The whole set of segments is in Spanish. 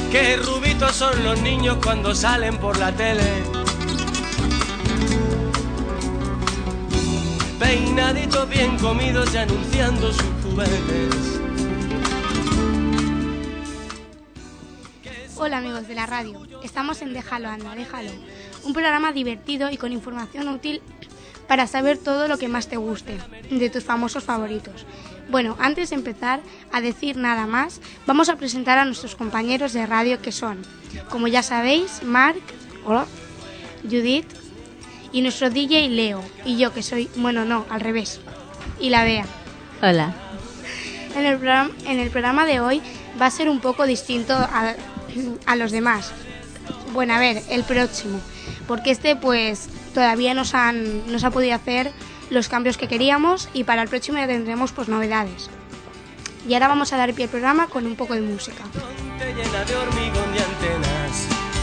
Qué rubitos son los niños cuando salen por la tele. Peinaditos bien comidos y anunciando sus juguetes. Hola amigos de la radio, estamos en Déjalo Anda, Déjalo, un programa divertido y con información útil para saber todo lo que más te guste, de tus famosos favoritos. Bueno, antes de empezar a decir nada más, vamos a presentar a nuestros compañeros de radio que son, como ya sabéis, Marc, hola, Judith y nuestro DJ Leo, y yo que soy, bueno no, al revés, y la Bea. Hola. En el programa de hoy va a ser un poco distinto a los demás. Bueno, a ver, el próximo, porque pues todavía no se ha podido hacer los cambios que queríamos y para el próximo ya tendremos pues novedades. Y ahora vamos a dar pie al programa con un poco de música. Llena de hormigón y antenas.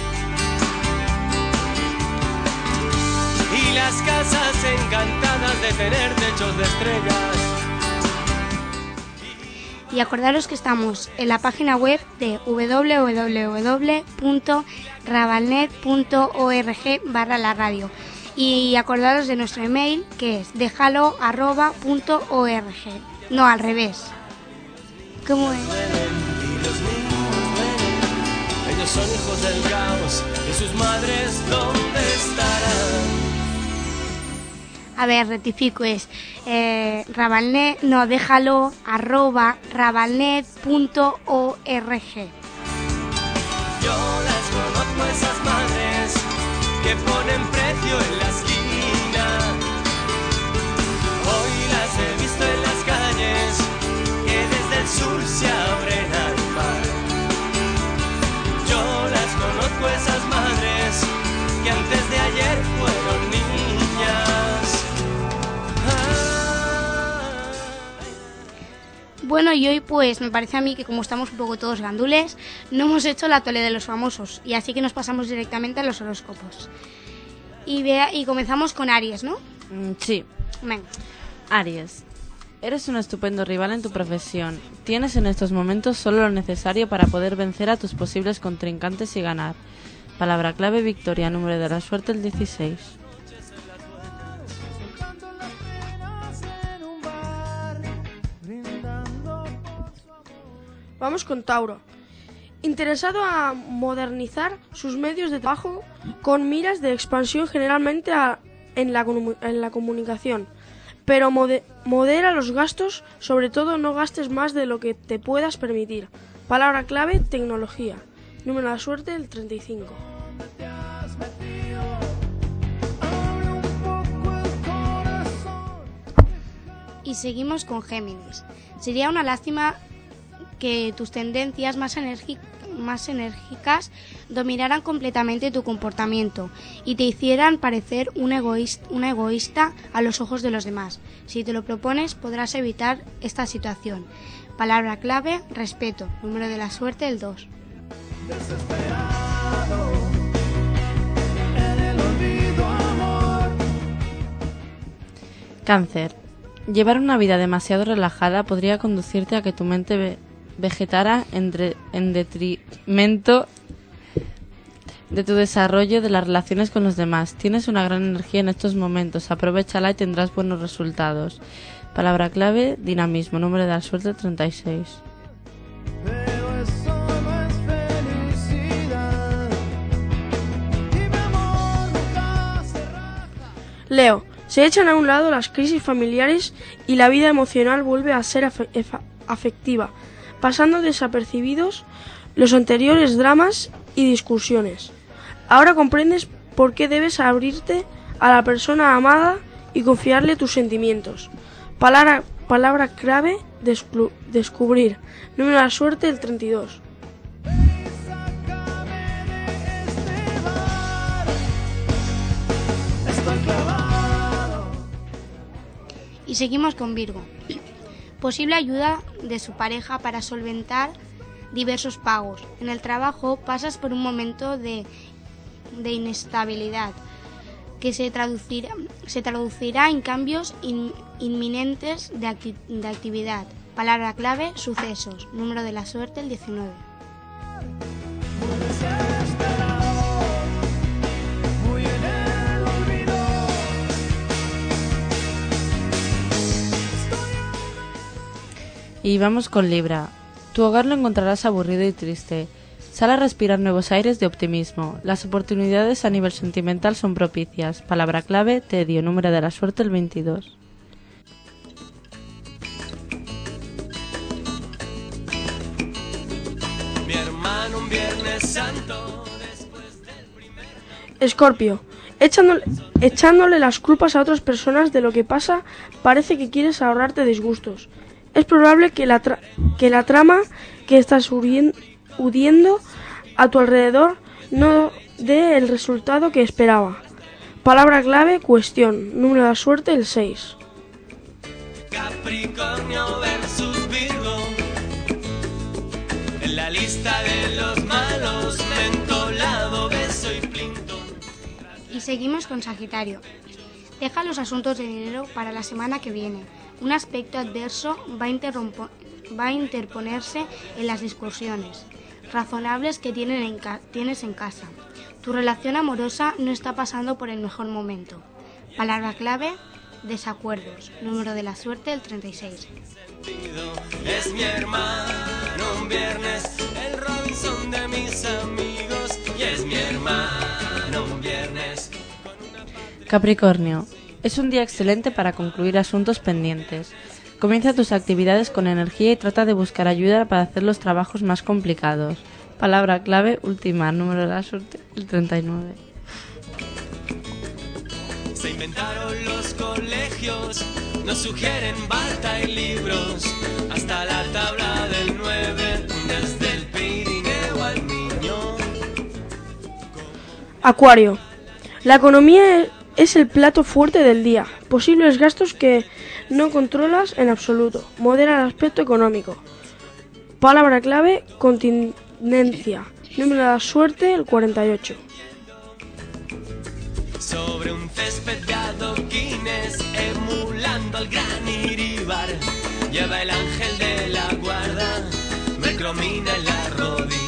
Y las casas encantadas de tener techos de estrellas. Y acordaros que estamos en la página web de www.rabalnet.org/la radio. Y acordaros de nuestro email, que es dejalo@.org. No, al revés. ¿Cómo es? Ellos son hijos del caos y sus madres, ¿dónde estarán? A ver, rectifico, es Rabalnet, no, déjalo @rabalnet.org. Yo las conozco, esas madres que ponen precio en la esquina. Hoy las he visto en las calles que desde el sur se abren al mar. Yo las conozco, esas madres que antes de ayer fueron niñas. Bueno, y hoy pues me parece a mí que como estamos un poco todos gandules, no hemos hecho la tole de los famosos, y así que nos pasamos directamente a los horóscopos. Y comenzamos con Aries, ¿no? Sí. Venga. Aries. Eres un estupendo rival en tu profesión. Tienes en estos momentos solo lo necesario para poder vencer a tus posibles contrincantes y ganar. Palabra clave: victoria. Número de la suerte: el 16. Vamos con Tauro. Interesado a modernizar sus medios de trabajo con miras de expansión generalmente en la comunicación, pero modera los gastos, sobre todo no gastes más de lo que te puedas permitir. Palabra clave: tecnología. Número de la suerte: el 35. Y seguimos con Géminis. Sería una lástima que tus tendencias más enérgicas dominaran completamente tu comportamiento y te hicieran parecer un egoísta a los ojos de los demás. Si te lo propones, podrás evitar esta situación. Palabra clave: respeto. Número de la suerte: el 2. Cáncer. Llevar una vida demasiado relajada podría conducirte a que tu mente vegetara en detrimento de tu desarrollo de las relaciones con los demás. Tienes una gran energía en estos momentos, aprovéchala y tendrás buenos resultados. Palabra clave: dinamismo. Número de la suerte: 36. Leo. Se echan a un lado las crisis familiares y la vida emocional vuelve a ser afectiva, pasando desapercibidos los anteriores dramas y discusiones. Ahora comprendes por qué debes abrirte a la persona amada y confiarle tus sentimientos. Palabra clave: descubrir. Número de la suerte: el 32. Y seguimos con Virgo. Posible ayuda de su pareja para solventar diversos pagos. En el trabajo pasas por un momento de inestabilidad que se traducirá en cambios inminentes de actividad. Palabra clave: sucesos. Número de la suerte: el 19. Y vamos con Libra. Tu hogar lo encontrarás aburrido y triste. Sal a respirar nuevos aires de optimismo. Las oportunidades a nivel sentimental son propicias. Palabra clave, tedio. Número de la suerte, el 22. Mi hermano, un Viernes Santo, después del primer... Escorpio. Echándole las culpas a otras personas de lo que pasa, parece que quieres ahorrarte disgustos. Es probable que la trama que estás urdiendo a tu alrededor no dé el resultado que esperaba. Palabra clave, cuestión. Número de la suerte, el 6. Capricornio versus Virgo. En la lista de los malos, mentolado, beso y plintón. Y seguimos con Sagitario. Deja los asuntos de dinero para la semana que viene. Un aspecto adverso va a interponerse en las discusiones razonables que tienes en casa. Tu relación amorosa no está pasando por el mejor momento. Palabra clave, desacuerdos. Número de la suerte, el 36. Es mi hermano, un Viernes, el Robinson de mis amigos. Y es mi hermano, un Viernes. Capricornio. Es un día excelente para concluir asuntos pendientes. Comienza tus actividades con energía y trata de buscar ayuda para hacer los trabajos más complicados. Palabra clave, ultimar. Número de la suerte, el 39. Se inventaron los colegios, nos sugieren bata y libros, hasta la tabla del 9, desde el Pirineo al Niño. Acuario. La economía es el plato fuerte del día. Posibles gastos que no controlas en absoluto. Modera el aspecto económico. Palabra clave, continencia. Número de la suerte, el 48. Sobre un césped de adoquines, emulando al gran Iríbar, lleva el ángel de la guarda, mercromina en las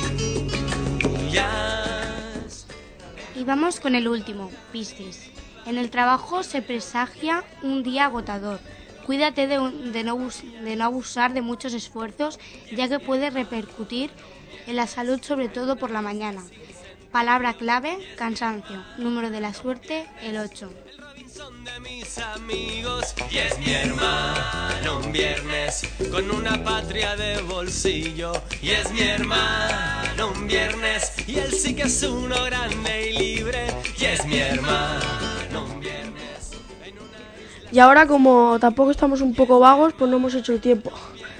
rodillas. Y vamos con el último, Piscis. En el trabajo se presagia un día agotador. Cuídate de no abusar de muchos esfuerzos, ya que puede repercutir en la salud, sobre todo por la mañana. Palabra clave, cansancio. Número de la suerte, el 8. Son de mis amigos y es mi hermano, un Viernes con una patria de bolsillo. Y es mi hermano, un Viernes, y él sí que es uno grande y libre. Y es mi hermano, un Viernes. Y ahora, como tampoco estamos un poco vagos, pues no hemos hecho el tiempo.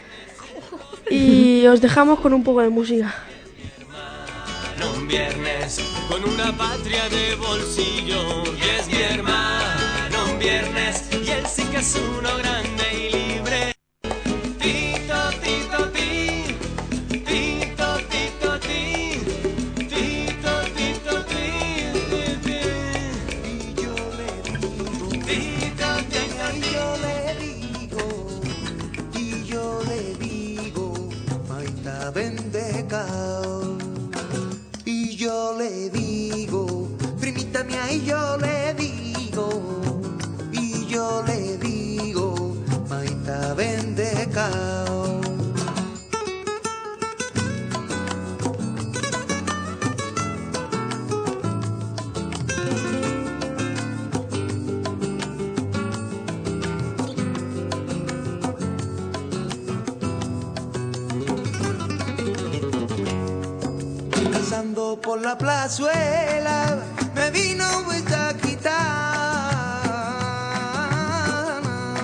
Y os dejamos con un poco de música. Un Viernes con una patria de bolsillo. Y es mi hermano, un Viernes, y él sí que es uno grande y libre. Tito, tito, ti, tito, tito, ti, tito, tito, ti, ti. Y yo le digo, tito, tito, y yo le digo, Maita Bendecao. Y yo le digo, primita mía, y yo le digo, Maita Bendecao. Pasando por la plazuela, me vino esta gitana.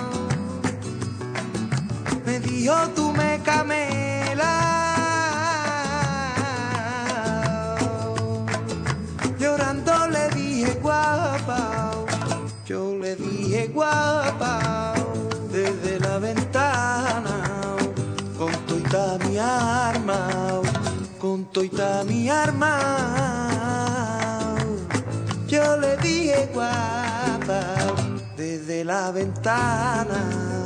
Me dijo, tú me camelas. Llorando le dije, guapa. Yo le dije, guapa, desde la ventana, con toita mi arma. Con toita mi arma, yo le dije, guapa, desde la ventana.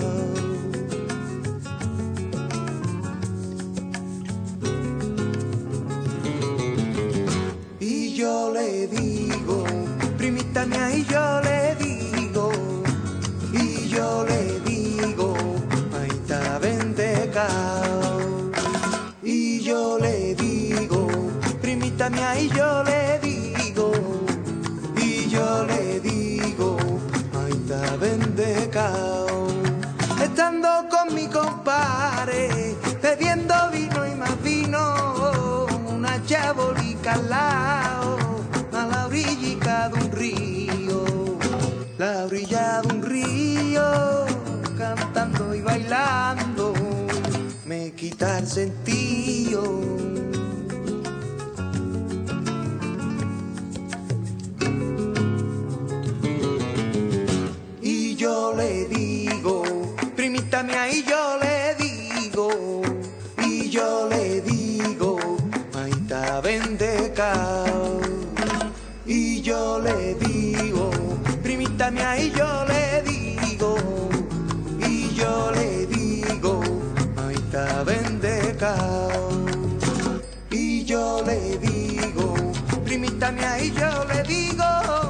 Y yo le digo, primita mía, y yo le digo, Maita Bendecao. primita mía, y yo le digo, ay, está bendecao. Estando con mi compadre, bebiendo vino y más vino, una chabolica al lado, a la orilla de un río, la orilla de un río, cantando y bailando, me quita el sentido. Y yo le digo, primita mía, y yo le digo, ay, está bendecao. Y yo le digo, primita mía, y yo le digo, ay, está bendecao. Y yo le digo, primita mía, y yo le digo.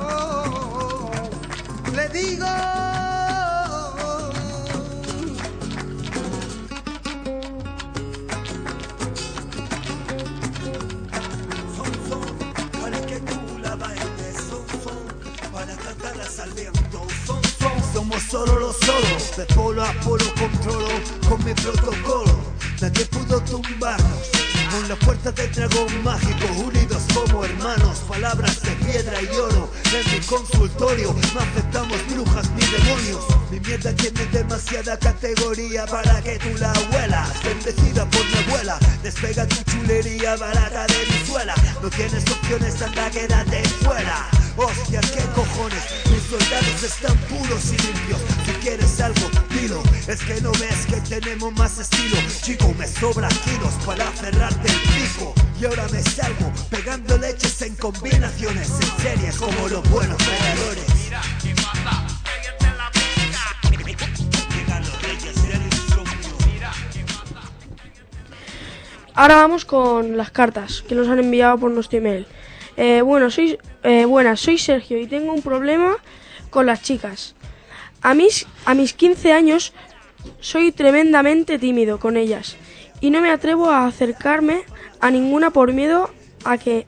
Para que tú la bailes, para cantarlas al viento. Somos solo los solos, de polo a polo controlo con mi protocolo. Nadie pudo tumbarnos. Con la fuerza del dragón mágico, unidos como hermanos, palabras de piedra y oro. En mi consultorio no aceptamos brujas ni demonios. Mi mierda tiene demasiada categoría para que tú la huelas. Bendecida por mi abuela, despega tu chulería barata de mi suela. No tienes opciones, anda, quédate fuera. Hostia, qué cojones, mis soldados están puros y limpios. Si quieres algo, dilo, es que no ves que tenemos más estilo. Chico, me sobra kilos para cerrarte el pico. Y ahora me salgo, pegando leches en combinaciones, en series como los buenos peleadores. Mira, ¿qué pasa? Cállate la boca. Llegan los reyes del insomnio. Mira, ¿qué pasa? Ahora vamos con las cartas que nos han enviado por nuestro email. Buenas, soy Sergio y tengo un problema con las chicas. A mis 15 años soy tremendamente tímido con ellas y no me atrevo a acercarme a ninguna por miedo a que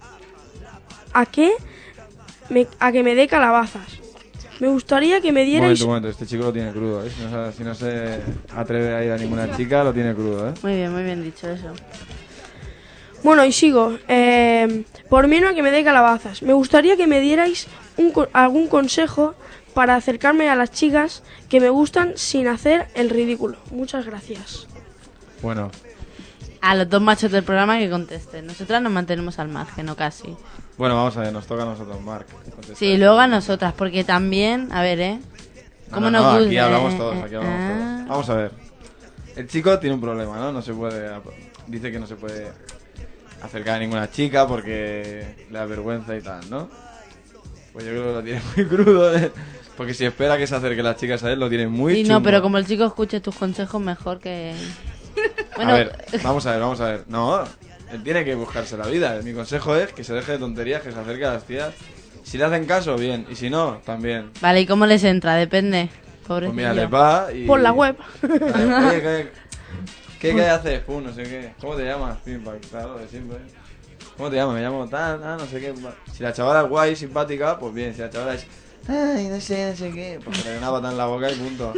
me dé calabazas. Me gustaría que me dierais... Un momento, este chico lo tiene crudo, ¿eh? Si no se atreve a ir a ninguna chica, lo tiene crudo, ¿eh? Muy bien dicho eso. Bueno, y sigo. Por miedo a que me dé calabazas. Me gustaría que me dierais algún consejo para acercarme a las chicas que me gustan sin hacer el ridículo. Muchas gracias. Bueno. A los dos machos del programa que contesten. Nosotras nos mantenemos al margen, o casi. Bueno, vamos a ver, nos toca a nosotros, Marc. Sí, luego a nosotras, porque también, a ver, ¿cómo nos gusta? Aquí hablamos todos, todos. Vamos a ver. El chico tiene un problema, ¿no? No se puede... Dice que no se puede acercar a ninguna chica porque le da vergüenza y tal, ¿no? Pues yo creo que lo tiene muy crudo, ¿eh? Porque si espera que se acerquen las chicas a él, lo tiene muy chungo. No, pero como el chico escuche tus consejos, mejor que... Bueno, a ver, vamos a ver. No, él tiene que buscarse la vida. Mi consejo es que se deje de tonterías, que se acerque a las tías. Si le hacen caso, bien. Y si no, también. Vale, ¿y cómo les entra? Depende. Pobrecillo. Pues mira, les va y... Por la web. Oye, ¿qué haces? Pum, no sé qué. ¿Cómo te llamas? Claro, de siempre. ¿Cómo te llamas? Me llamo tal, no sé qué. Si la chavala es guay, simpática, pues bien. Si la chavala es... Ay, no sé qué. Pues le da una pata en la boca y punto.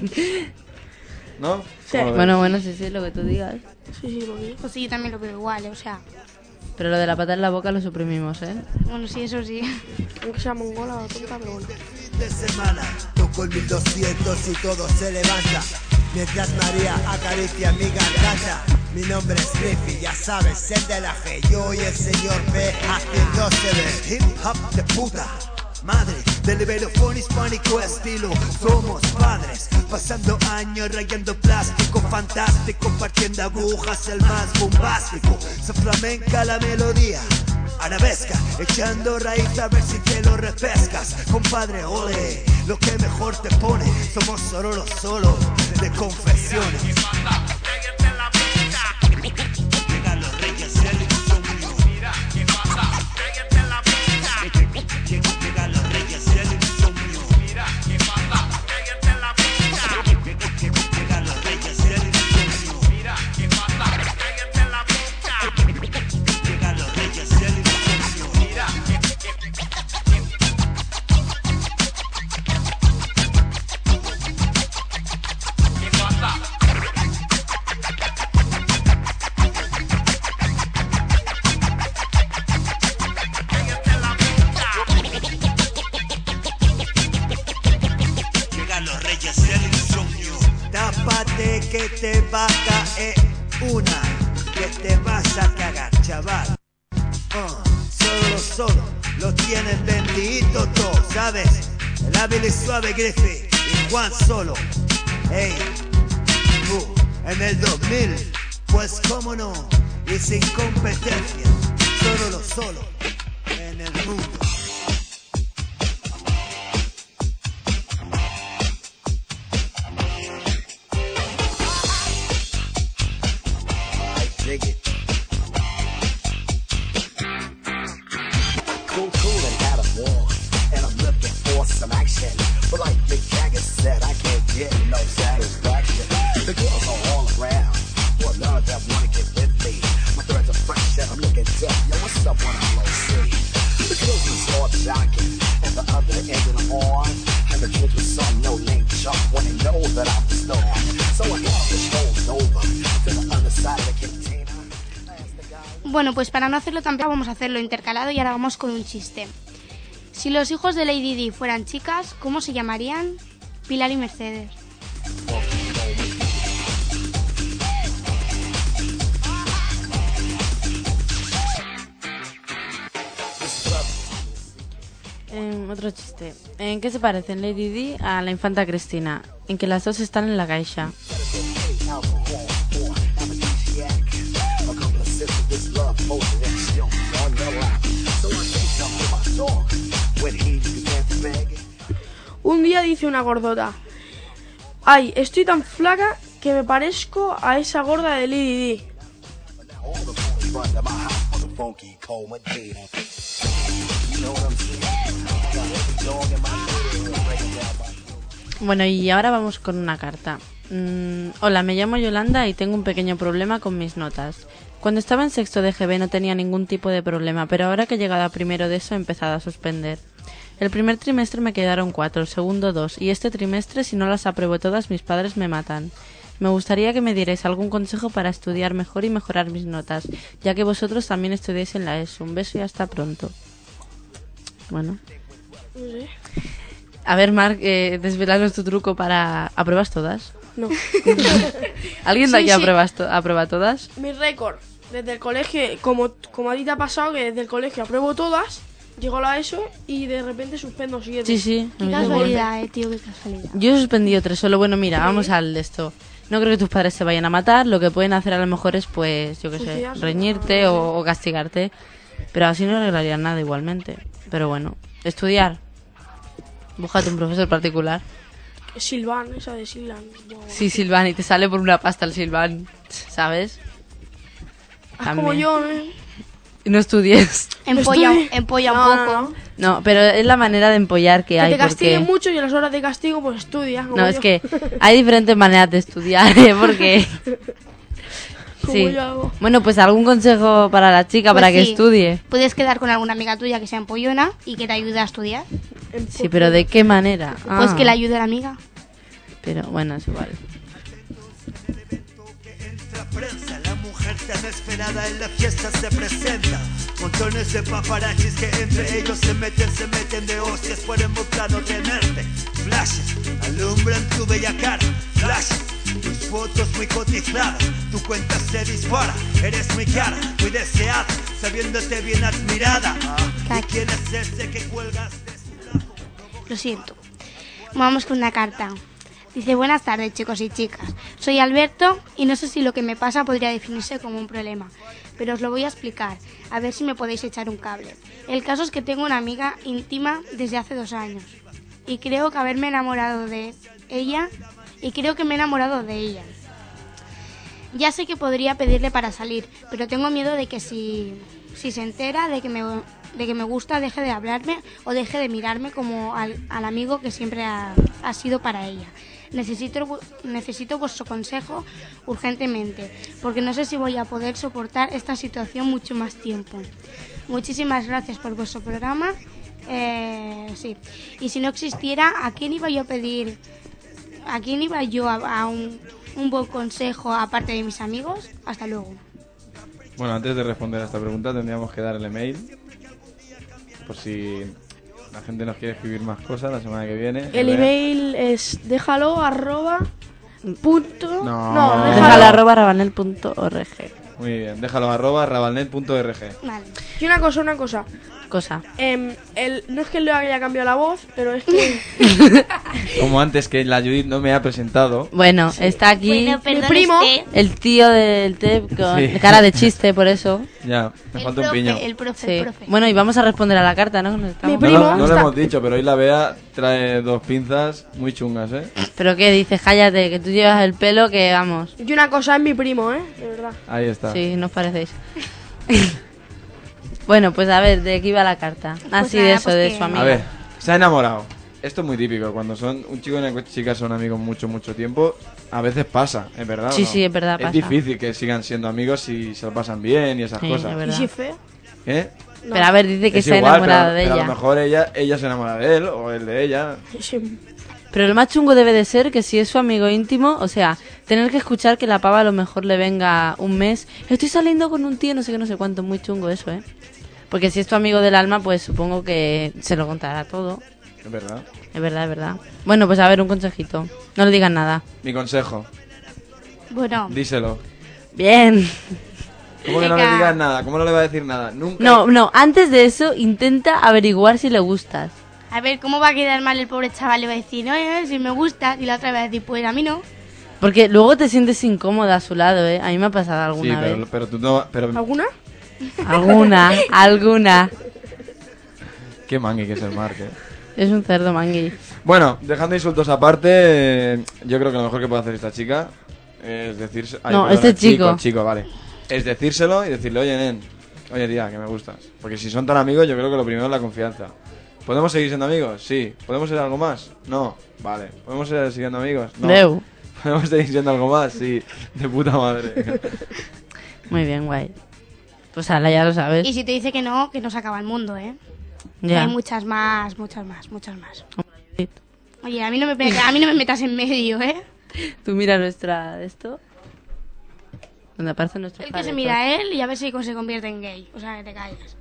¿No? Sí. Bueno, sí, lo que tú digas. Sí, porque... Pues sí, yo también lo veo igual, o sea... Pero lo de la pata en la boca lo suprimimos, ¿eh? Bueno, sí, eso sí. Aunque sea mongola o tonta, pero bueno. Fin de semana, toco el 1200 y todo se levanta. Mientras María acaricia mi garganta. Mi nombre es Riffy, ya sabes, el de la G. Yo y el señor B haciéndose de hip hop de puta madre, del iberofón hispánico estilo. Somos padres, pasando años rayando plástico fantástico, partiendo agujas el más bombástico. Se flamenca la melodía arabesca, echando raíz a ver si te lo repescas. Compadre, ole, lo que mejor te pone. Somos solo los solos de confesiones. Llegan los reyes del insomnio. Llegan los reyes del insomnio. Llegan los reyes del insomnio. Llegan los reyes del insomnio. a cagar, chaval. Solo, lo tienen bendito todo, ¿sabes? El hábil y suave Griffy y Juan Solo. Ey, en el 2000, pues cómo no, y sin competencia, solo, en el mundo. Dig it. Cool and out of war, and I'm looking for some action. But like Mick Jagger said, I can't get no satisfaction. The girls are all around, well, none of them wanna get with me. My threads are fresh and I'm looking deaf. Yo, what's up when I'm low C? The girls are start shocking, and the other end of the horn. And the kids with some no-name chump when they know that I'm the star. So I got the show's over to the other side of the container. Bueno, pues para no hacerlo tan pesado vamos a hacerlo intercalado y ahora vamos con un chiste. Si los hijos de Lady Di fueran chicas, ¿cómo se llamarían? Pilar y Mercedes. Otro chiste. ¿En qué se parecen Lady Di a la infanta Cristina? En que las dos están en la caixa. Un día dice una gordota: ay, estoy tan flaca que me parezco a esa gorda de Lady Di. Bueno, y ahora vamos con una carta. Hola, me llamo Yolanda y tengo un pequeño problema con mis notas. Cuando estaba en sexto de GB no tenía ningún tipo de problema, pero ahora que he llegado a primero de eso he empezado a suspender. El primer trimestre me quedaron 4, el segundo 2, y este trimestre, si no las apruebo todas, mis padres me matan. Me gustaría que me dierais algún consejo para estudiar mejor y mejorar mis notas, ya que vosotros también estudiáis en la ESO. Un beso y hasta pronto. Bueno. A ver, Marc, desvelanos tu truco para... ¿Apruebas todas? No. ¿Alguien de aquí Sí. aprueba todas? Mi récord desde el colegio, como a ti te ha pasado, que desde el colegio apruebo todas, llego a la ESO y de repente suspendo 7. Sí. Qué casualidad, tío, qué casualidad. Yo he suspendido 3 solo. Bueno, mira, vamos al de esto. No creo que tus padres se vayan a matar. Lo que pueden hacer a lo mejor es, pues, yo qué sé, Suicidarse. reñirte o castigarte. Pero así no arreglarían nada igualmente. Pero bueno, estudiar. Búscate un profesor particular. Silvan, esa de Silvan. Sí, Silvan, y te sale por una pasta el Silvan, ¿sabes? Haz como yo, ¿eh? Y no estudies. Empolla un No, poco. no. No, pero es la manera de empollar que Que hay. te castiguen Porque... mucho y a las horas de castigo pues estudias. como No, es yo. que hay diferentes maneras de estudiar, ¿eh? Porque... Como Sí. yo hago. Bueno, pues algún consejo para la chica Pues para que sí. estudie. Puedes quedar con alguna amiga tuya que sea empollona y que te ayude a estudiar. Sí, pero ¿de qué manera? Pues Ah, que le ayude a la amiga. Pero bueno, es igual. La prensa, la mujer tan esperada en la fiesta se presenta. Montones de paparazzis que entre ellos se meten de hostias por en plano tenerte. Flashes, alumbran tu bella cara. Flashes, tus fotos muy cotizadas. Tu cuenta se dispara, eres muy cara, muy deseada, sabiéndote bien admirada. ¿Y quién es ese que cuelgas de su lado? Lo siento. Vamos con una carta. Dice: buenas tardes, chicos y chicas. Soy Alberto y no sé si lo que me pasa podría definirse como un problema, pero os lo voy a explicar, a ver si me podéis echar un cable. El caso es que tengo una amiga íntima desde hace 2 años y creo que me he enamorado de ella. Ya sé que podría pedirle para salir, pero tengo miedo de que si se entera de que me gusta, deje de hablarme o deje de mirarme como al amigo que siempre ha sido para ella. Necesito vuestro consejo urgentemente, porque no sé si voy a poder soportar esta situación mucho más tiempo. Muchísimas gracias por vuestro programa. Sí. Y si no existiera, ¿a quién iba yo a pedir? ¿A quién iba yo a un buen consejo aparte de mis amigos? Hasta luego. Bueno, antes de responder a esta pregunta tendríamos que dar el email, por si la gente nos quiere escribir más cosas la semana que viene. El email es déjalo @. No. Déjalo @rabanel.org. Muy bien, déjalo @rabalnet.org. Vale. Y una cosa. Cosa. No es que le haya cambiado la voz, pero es que... Como antes que la Judith no me ha presentado. Bueno, está aquí Bueno, perdón, Mi primo. el tío del TEP con Sí. cara de chiste, por eso. Ya, me falta un piño. El profe, Sí. el profe. Bueno, y vamos a responder a la carta, ¿no? Nos estamos- Mi No, primo no lo está- hemos dicho, pero hoy la Bea trae 2 pinzas muy chungas, ¿eh? ¿Pero qué dices? Cállate, que tú llevas el pelo que vamos. Y una cosa es mi primo, ¿eh? De verdad. Ahí está. Sí, nos parecéis. Bueno, pues a ver, ¿de qué iba la carta? Así nada, de eso, pues de que- su amiga. A ver, se ha enamorado. Esto es muy típico. Cuando son un chico y una chica son amigos mucho tiempo, a veces pasa, ¿es verdad? o Sí, no? sí, es verdad, Es pasa. difícil que sigan siendo amigos si se lo pasan bien y esas Sí, cosas. es ¿Y verdad. si es feo? ¿Qué? Pero a ver, dice que Es se ha igual, enamorado pero, de pero ella. a lo mejor ella se enamora de él o él de ella. Sí. Pero lo más chungo debe de ser que si es su amigo íntimo, o sea, tener que escuchar que la pava a lo mejor le venga un mes. Estoy saliendo con un tío, no sé qué, no sé cuánto. Muy chungo eso, ¿eh? Porque si es tu amigo del alma, pues supongo que se lo contará todo. Es verdad. Es verdad, es verdad. Bueno, pues a ver, un consejito. No le digas nada. Mi consejo, Bueno, díselo. Bien. ¿Cómo que no le Venga. digas nada? ¿Cómo no le va a decir nada? Nunca. No, antes de eso, intenta averiguar si le gustas. a ver, ¿cómo va a quedar mal el pobre chaval? Le va a decir, no, si me gusta. Y la otra va a decir, pues a mí no. Porque luego te sientes incómoda a su lado, ¿eh? A mí me ha pasado Sí, alguna vez. pero tú no. Pero ¿Alguna? Alguna. qué mangui que es el Marc, ¿eh? Es un cerdo mangui. Bueno, dejando insultos aparte, yo creo que lo mejor que puede hacer esta chica es decirse... No, este chico. Chico, vale. Es decírselo y decirle, oye, nen, oye, tía, que me gustas. Porque si son tan amigos, yo creo que lo primero es la confianza. ¿Podemos seguir siendo amigos? Sí. ¿Podemos ser algo más? No. Vale. ¿Podemos seguir siendo amigos? No. Deu. ¿Podemos seguir siendo algo más? Sí. De puta madre. Muy bien, guay. Pues ala, ya lo sabes. Y si te dice que no se acaba el mundo, ¿eh? Ya. Hay muchas más. Oye, a mí no me metas en medio, ¿eh? Tú mira nuestra... ¿Esto? Donde aparece nuestro El que se mira a él y a ver si se convierte en gay. O sea, que te calles.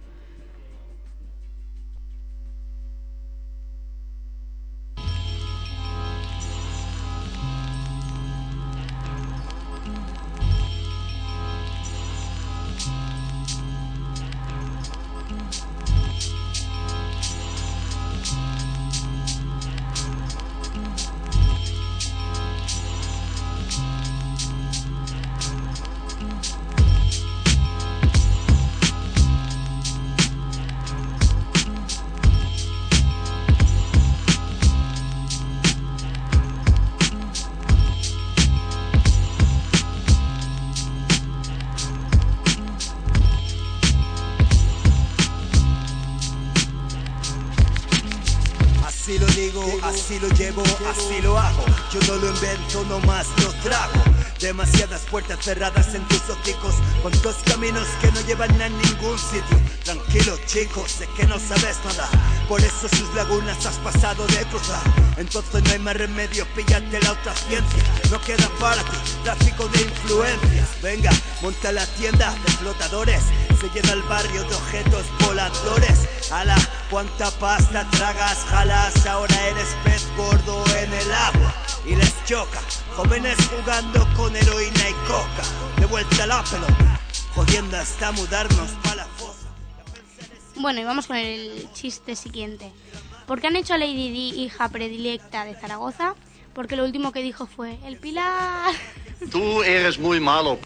Así lo digo, así lo llevo, así lo hago. Yo no lo invento, nomás lo trago. Demasiadas puertas cerradas en tus hocicos, cuantos caminos que no llevan a ningún sitio. Tranquilo, chicos, sé que no sabes nada, por eso sus lagunas has pasado de cruzar. Entonces no hay más remedio, píllate la otra ciencia. No queda para ti tráfico de influencias. Venga, monta la tienda de flotadores, se llena el barrio de objetos voladores. Ala, cuánta pasta tragas, jalas, ahora eres pez gordo en el agua. Y les choca, jóvenes jugando con heroína y coca. De vuelta a la pelota, jodiendo hasta mudarnos pa' la fosa. Bueno, y vamos con el chiste siguiente. ¿Por qué han hecho a Lady Di hija predilecta de Zaragoza? Porque lo último que dijo fue, el Pilar. Tú eres muy malo.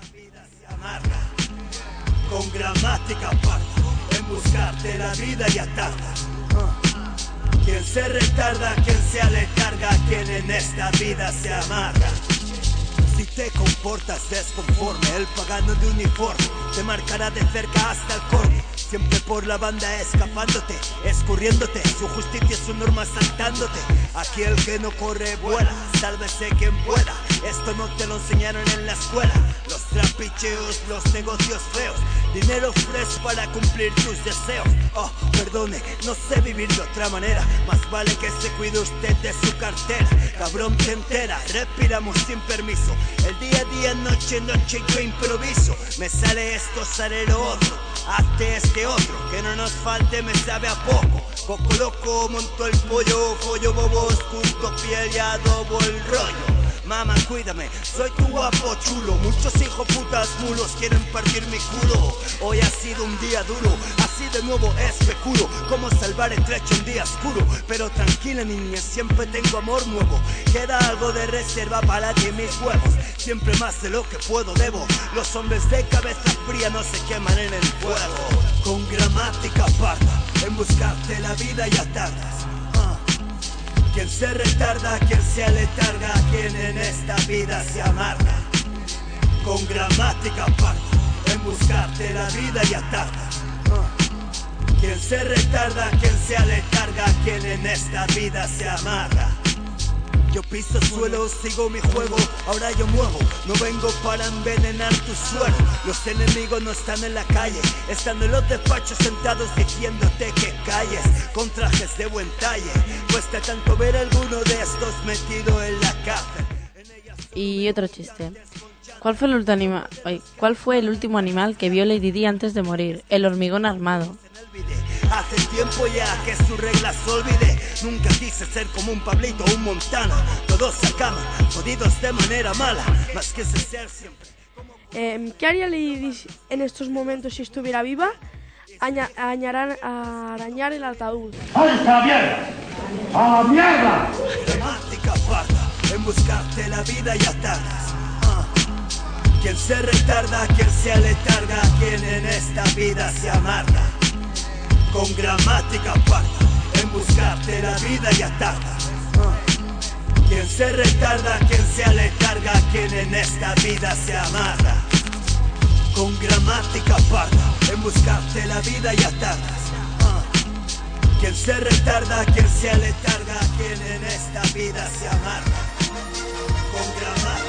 Con gramática parda, en buscarte la vida y atarda. Quien se retarda, quien se aletarga, quien en esta vida se amarga. Si te comportas desconforme, el pagano de uniforme te marcará de cerca hasta el corte. Siempre por la banda escapándote, escurriéndote, su justicia es su norma saltándote. Aquí el que no corre vuela, sálvese quien pueda. Esto no te lo enseñaron en la escuela. Los trapicheos, los negocios feos, dinero fresh para cumplir tus deseos. Oh, perdone, no sé vivir de otra manera. Más vale que se cuide usted de su cartera. Cabrón te entera, respiramos sin permiso. El día a día, noche yo improviso. Me sale esto, sale lo otro. Hazte este otro, que no nos falte, me sabe a poco. Poco loco, monto el pollo, follo bobos, junto piel y adobo el rollo. Mamá, cuídame, soy tu guapo chulo. Muchos hijos putas mulos quieren partir mi culo. Hoy ha sido un día duro, así de nuevo especulo cómo salvar el trecho en día oscuro. Pero tranquila niña, siempre tengo amor nuevo. Queda algo de reserva para ti, mis huevos. Siempre más de lo que puedo debo. Los hombres de cabeza fría no se queman en el fuego. Con gramática parda, en buscarte la vida ya tardas. Quien se retarda, quien se aletarga, quien en esta vida se amarga. Con gramática parda, en buscarte la vida ya tardas. Quien se retarda, quien se aletarga, quien en esta vida se amarga. Yo piso suelo, sigo mi juego, ahora yo muevo. No vengo para envenenar tu suelo. Los enemigos no están en la calle, están en los despachos sentados diciéndote que calles. Con trajes de buen talle, cuesta tanto ver a alguno de estos metido en la cárcel. Y otro chiste. ¿Cuál fue el último animal que vio Lady Di antes de morir? El hormigón armado. Hace tiempo ya que su regla se olvide. Nunca quise ser como un Pablito o un Montana. Todos se acaban, jodidos de manera mala. Más que ser siempre. ¿Qué haría Lady Di en estos momentos si estuviera viva? Arañar el ataúd. ¡Ay, a la mierda! ¡A la mierda! Gramática parda, en buscarte la vida ya tardas. Quien se retarda, quien se aletarga, quien en esta vida se amarga. Con gramática parda, en buscarte la vida ya tardas. Quien se retarda, quien se aletarga, quien en esta vida se amarga. Con gramática parda, en buscarte la vida ya tardas. Quien se retarda, quien se aletarga, quien en esta vida se amarga. Con gramática.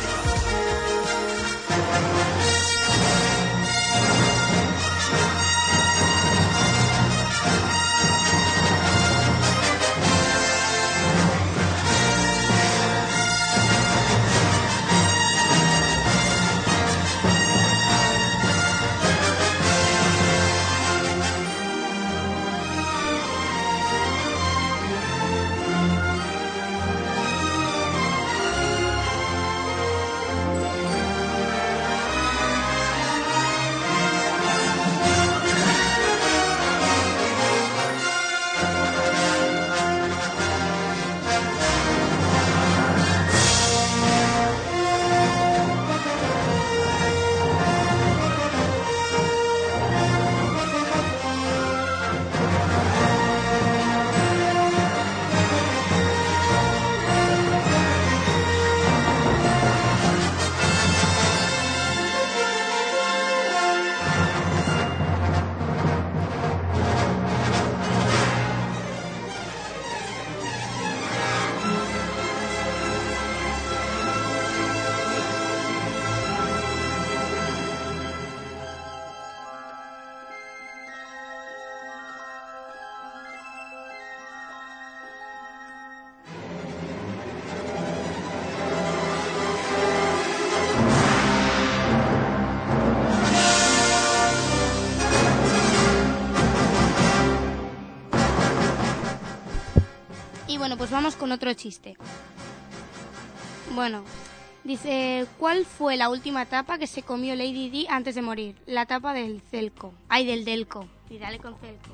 Bueno, pues vamos con otro chiste. Bueno, dice, ¿cuál fue la última tapa que se comió Lady Di antes de morir? La tapa del Celco. Ay, del Delco. Y dale con Celco.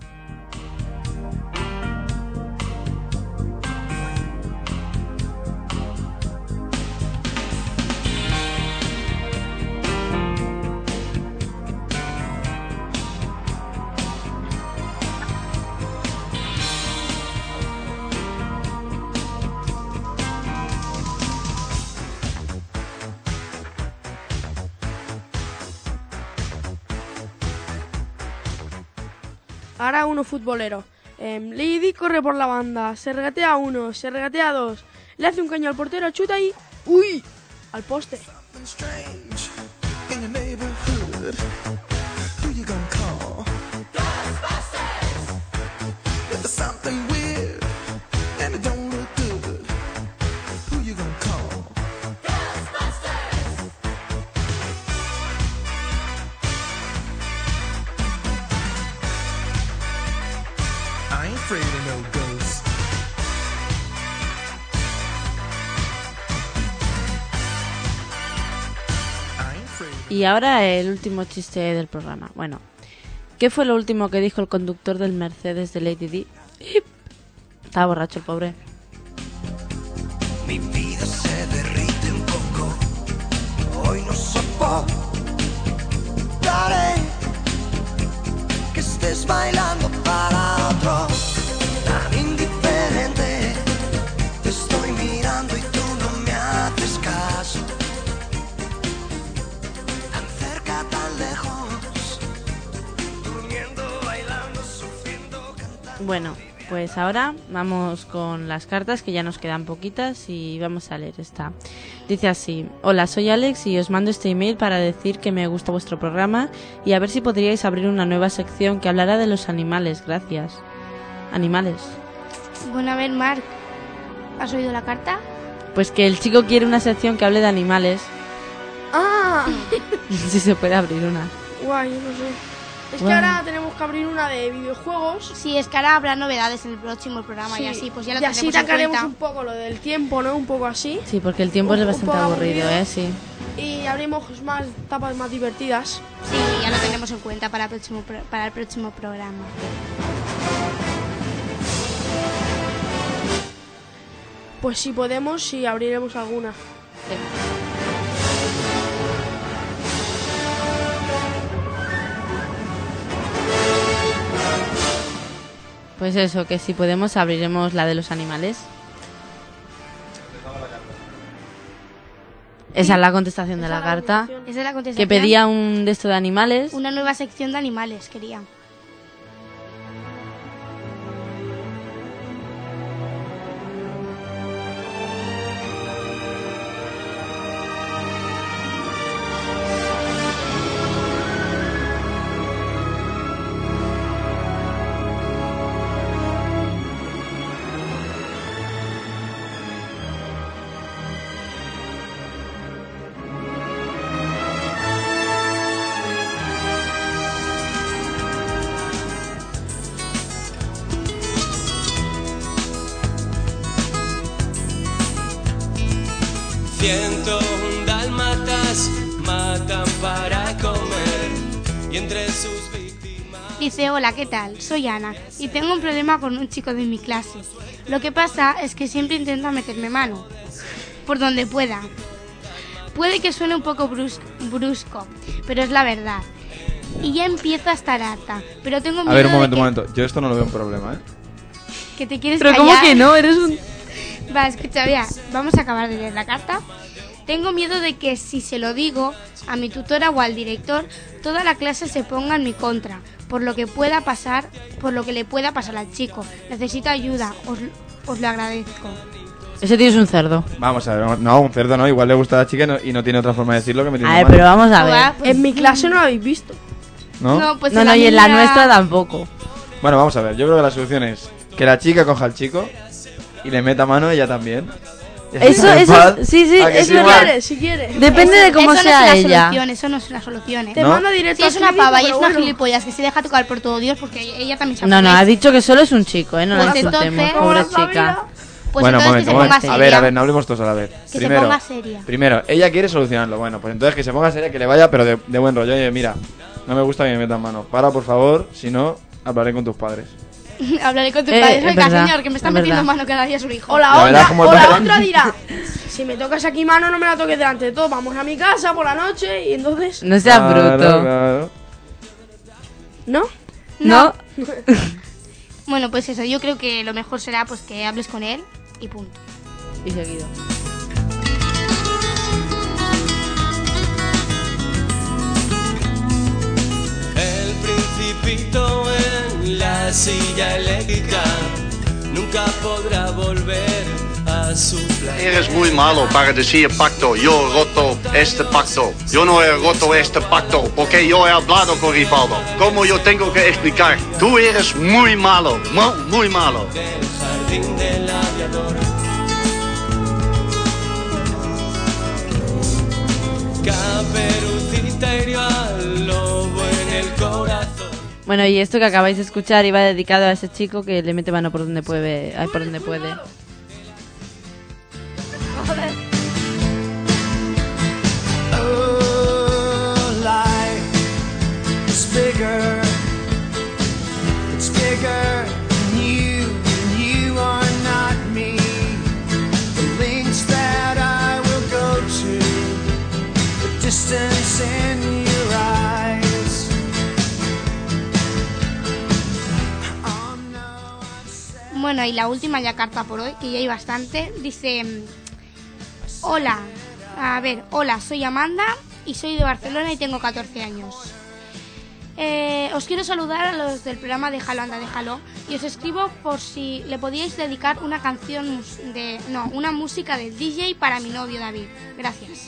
Ahora uno futbolero. Lady Di corre por la banda, se regatea a uno, se regatea a dos, le hace un caño al portero, chuta y... ¡Uy! Al poste. Afraid of no ghosts. Y ahora el último chiste del programa. Bueno, ¿qué fue lo último que dijo el conductor del Mercedes de Lady Di? Estaba borracho el pobre. Mi vida se derrite un poco. Hoy no soportaré que estés bailando para otro. Tan indiferente. Te estoy mirando y tú no me haces caso. Tan cerca, tan lejos. Durmiendo, bailando, sufriendo, cantando. Bueno, pues ahora vamos con las cartas, que ya nos quedan poquitas, y vamos a leer esta. Dice así: hola, soy Alex y os mando este email para decir que me gusta vuestro programa y a ver si podríais abrir una nueva sección que hablará de los animales. Gracias. Animales. Bueno, a ver, Marc, ¿has oído la carta? Pues que el chico quiere una sección que hable de animales. ¡Ah! Si se puede abrir una. Guay, no sé. Es que Bueno. ahora tenemos que abrir una de videojuegos. Sí, es que ahora habrá novedades en el próximo programa y así, pues ya lo y así tendremos en sacaremos cuenta. un poco lo del tiempo, ¿no? Un poco así. Sí, porque el tiempo es Un bastante poco aburrido, aburrido. Sí. Y abrimos más tapas más divertidas. Sí, ya lo tenemos en cuenta para el próximo programa. Pues si podemos, sí abriremos alguna. Pues eso, que si podemos abriremos la de los animales. Esa es la contestación de la carta. Esa es la contestación. Que pedía un de esto de animales. Una nueva sección de animales, quería. Un dálmatas matan para comer y entre sus víctimas. Dice, hola, ¿qué tal? Soy Ana y tengo un problema con un chico de mi clase. Lo que pasa es que siempre intenta meterme mano, por donde pueda. Puede que suene un poco brusco, pero es la verdad. Y ya empiezo a estar harta, pero tengo miedo A ver, un de momento. Yo esto no lo veo un problema, ¿eh? que te quieres Pero callar. ¿cómo que no? Eres un... Va, escucha, mira, vamos a acabar de leer la carta. Tengo miedo de que si se lo digo a mi tutora o al director, toda la clase se ponga en mi contra, por lo que le pueda pasar al chico. Necesito ayuda, os lo agradezco. Ese tío es un cerdo. Vamos a ver, no, un cerdo no, igual le gusta a la chica y no tiene otra forma de decirlo que metiendo A ver, mano. pero vamos a ver. Pues, En mi clase no lo habéis visto. ¿No? pues No, en no, y en la mía- nuestra tampoco. Bueno, vamos a ver, yo creo que la solución es que la chica coja al chico y le meta mano ella también. Y así Eso, se eso, enfada. sí, sí, ¿A que es sí, verdad. Mar? Si quieres. Depende de cómo eso sea no es ella. una solución, eso no es una solución, Te ¿No? manda directo Sí, es al una clínico, pava y es pero una bueno. gilipollas que se deja tocar por todo Dios porque ella también se No, no, aprovecha. ha dicho que solo es un chico, ¿eh? No la Pues insultemos, entonces- pobre Como la chica. Pues Bueno, entonces que se ponga momento. seria. A ver, no hablemos todos a la vez. Que se ponga seria. Primero, ella quiere solucionarlo. Bueno, pues entonces que se ponga seria, que le vaya, pero de buen rollo. Oye, mira, no me gusta que me metan mano. Para, por favor, si no, hablaré con tus padres. Hablaré con tu Es padre. Oiga, verdad, señor, que me está es metiendo verdad. mano cada día su hijo. O La la verdad, otra, como o el la padre. otra dirá, si me tocas aquí mano no me la toques delante de todo, vamos a mi casa por la noche y entonces... No seas Claro, bruto. claro. ¿No? No. Bueno, pues eso, yo creo que lo mejor será pues que hables con él y punto. Y seguido. El principito en la silla eléctrica nunca podrá volver a su planeta. Eres muy malo para decir pacto. Yo he roto este pacto. Yo no he roto este pacto porque yo he hablado con Rivaldo. ¿Cómo yo tengo que explicar? Tú eres muy malo, muy malo. Del jardín del aviador. Caperucita hirió al lobo en el corazón. Bueno, y esto que acabáis de escuchar iba dedicado a ese chico que le mete mano por donde puede. Ay, por donde puede. bigger. It's bigger than you are not me. The links that I will go to, the distance in your eyes. Oh no, I've said. Bueno, y la última ya carta por hoy, que ya hay bastante. Dice: hola, soy Amanda y soy de Barcelona y tengo 14 años. Os quiero saludar a los del programa Déjalo, anda, déjalo, y os escribo por si le podíais dedicar una canción una música del DJ para mi novio David. Gracias.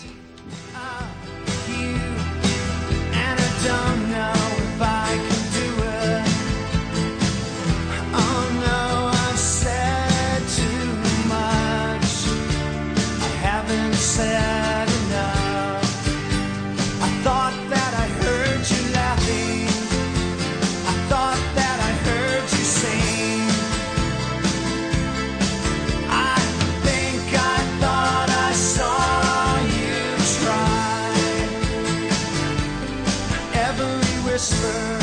Said enough. I thought that I heard you laughing. I thought that I heard you sing. I think I thought I saw you try. Every whisper,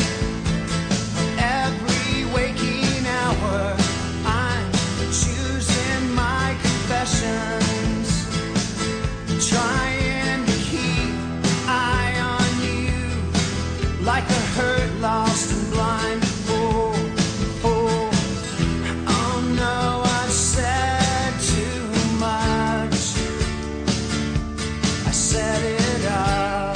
every waking hour, I'm choosing my confessions. Trying to keep eye on you, like a hurt, lost and blind. Oh, oh, oh no, I've said too much. I set it up.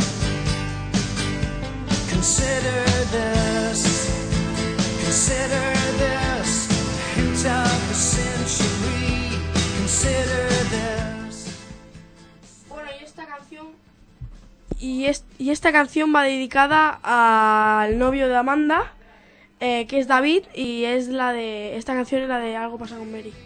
Consider this, hint of the century. Consider this. Y esta canción va dedicada al novio de Amanda, que es David, y esta canción es la de Algo pasa con Mary.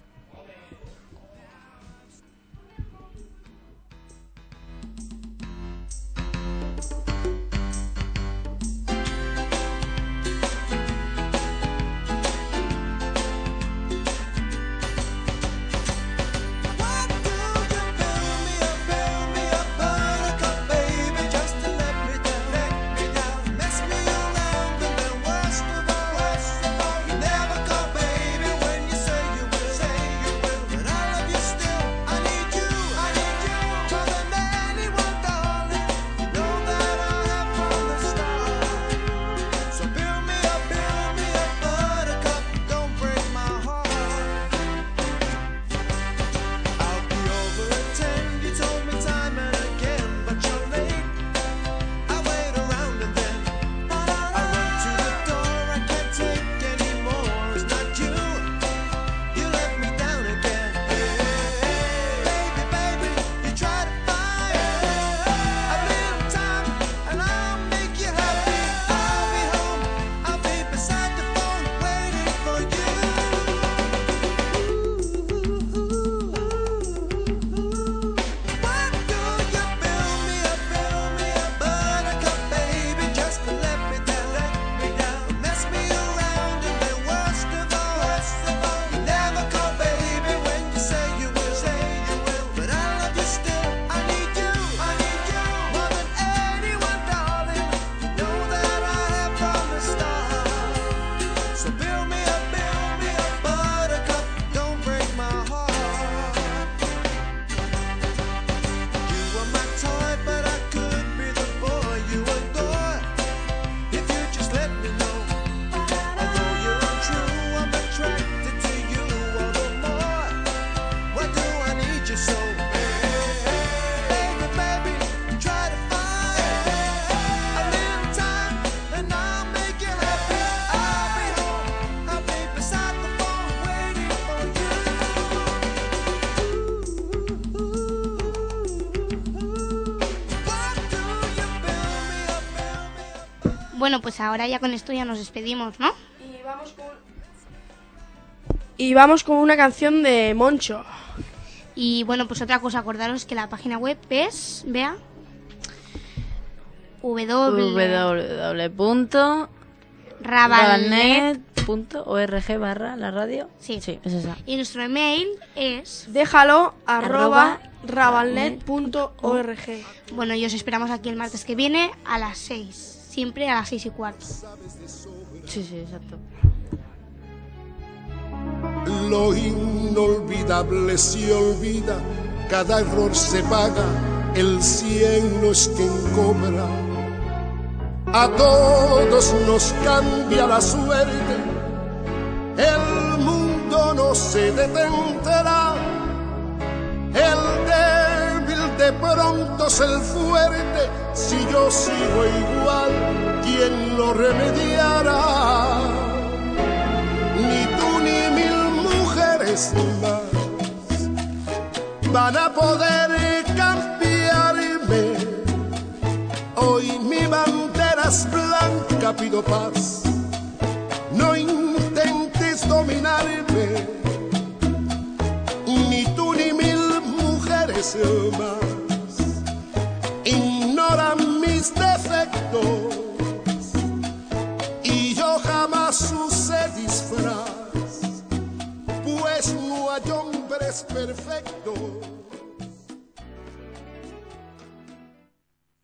Bueno, pues ahora ya con esto ya nos despedimos, ¿no? Y vamos con una canción de Moncho. Y bueno, pues otra cosa, acordaros que la página web es, vea, www.rabalnet.org/ la radio. Sí, es esa. Y nuestro email es déjalo@rabalnet.org. Bueno, y os esperamos aquí el martes que viene a las 6. siempre a las 6:15. Sí, exacto. Lo inolvidable se olvida, cada error se paga, el cielo es quien cobra. A todos nos cambia la suerte, el mundo no se detendrá. El débil de pronto es el fuerte, si yo sigo igual, ¿quién lo remediará? Ni tú ni mil mujeres más van a poder cambiarme. Hoy mi bandera es blanca, pido paz. No intentes dominarme, ni tú ni mil mujeres más. Ignoran mis defectos y yo jamás usé disfraz, pues no hay hombres perfectos.